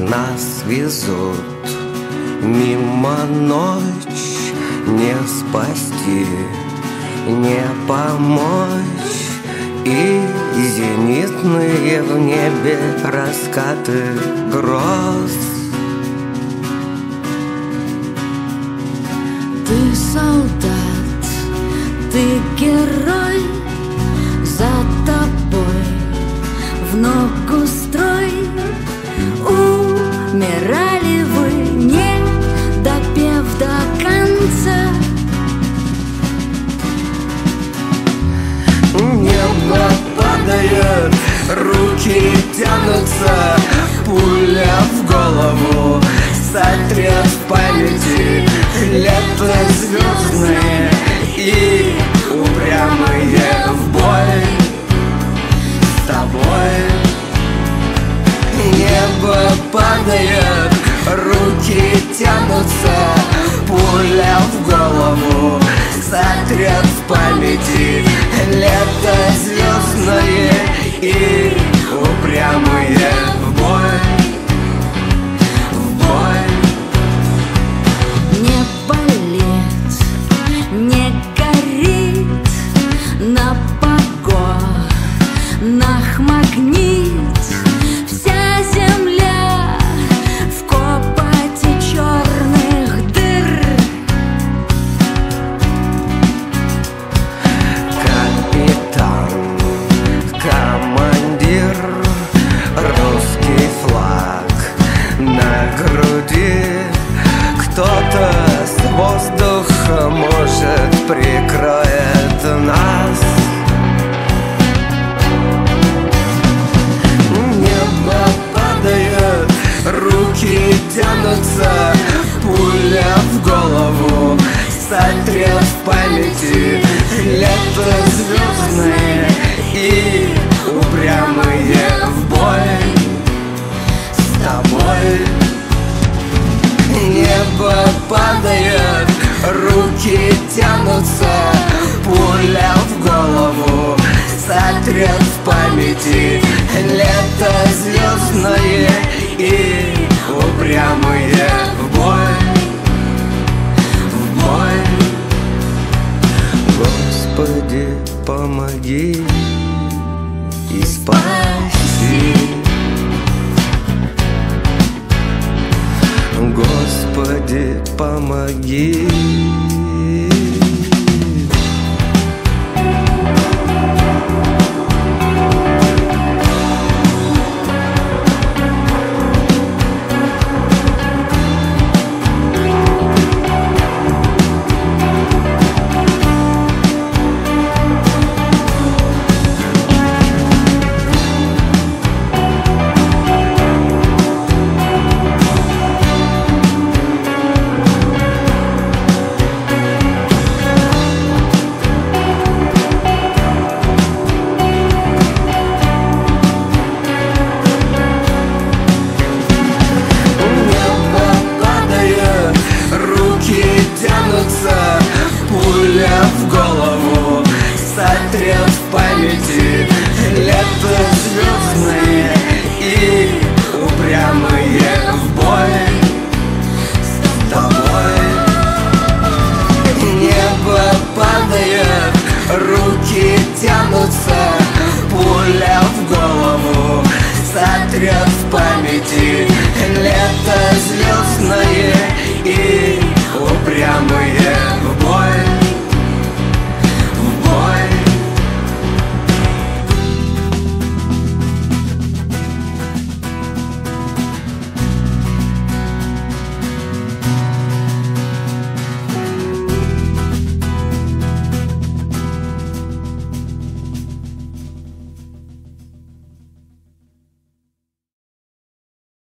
нас везут мимо ночь, не спасти, не помочь. И зенитные в небе раскаты гроз. Ты солдат, ты герой, за тобой в ногу строй. Умирали вы, не допев до конца. Небо падает, руки тянутся, пуля в голову сотрет в памяти. Лето звездное и упрямые в бой с тобой. Небо падает, руки тянутся, пуля в голову сотрет в памяти. Лето звездное и упрямые в бой, в бой. Не болит, не горит, на погонах магнит. Вся земля в копоти черных дыр. Капитан, командир, русский флаг на груди. Кто-то с воздуха, может, прикроет нас. Небо падает, руки тянутся, пуля в голову сотрет в памяти. Лето звездное и упрямые в бой с тобой. Небо падает, руки тянутся, пуля в голову сотрет в памяти. Лето звездное и упрямые в бой, в бой. Господи, помоги и спаси. Господи, помоги.